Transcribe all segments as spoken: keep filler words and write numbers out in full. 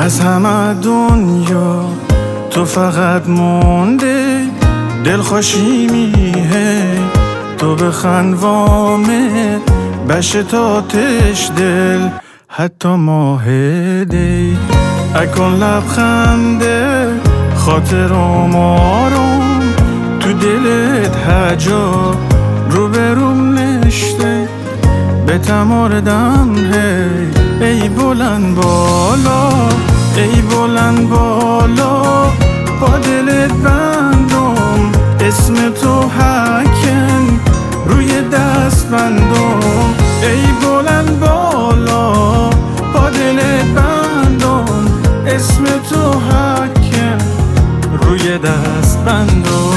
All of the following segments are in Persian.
از همه دنیا تو فقط مونده، دلخوشی میه تو بخند وامه، بشه تاتش دل حتی ماه دی. اکن لبخنده خاطرم آروم، تو دلت هجا رو بروم نشته به تماردم. هی ای بلند بالا، ای بلند بالا، با دلت بندم اسم تو حکم روی دست بندم. ای بلند بالا، با دلت بندم اسم تو حکم روی دست بندم.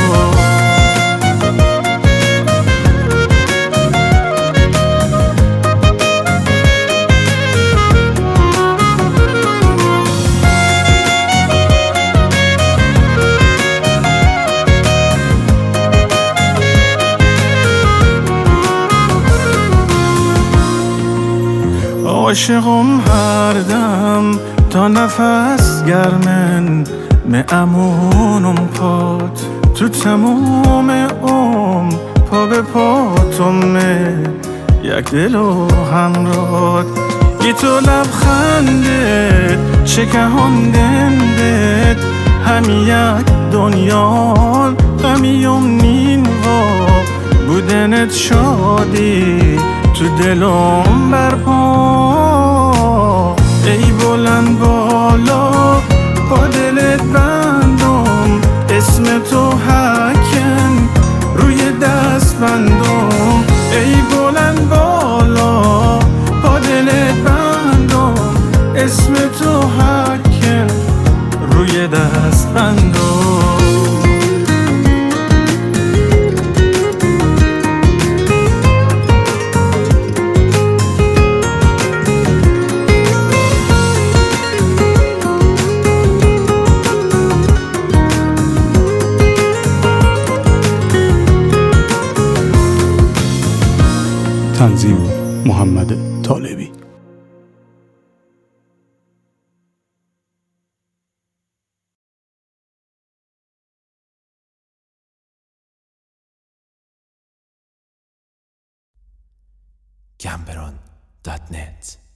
عاشقم هر دم تا نفس گرمن، می امونم پات تو تموم عمر، پا به پاتمه یک دل و همراه. ای تو لبخنده چکهاندنده، همی یک دنیا غمیم نینوا، بودنت شادی تو دلم برپا. ای بلند بالا، با دلت بندم اسم تو حکم روی دست بندم. ای بلند بالا، با دلت بندم اسم تو حکم روی دست بندم. تنظیم محمد طالبی. گمبران دات نت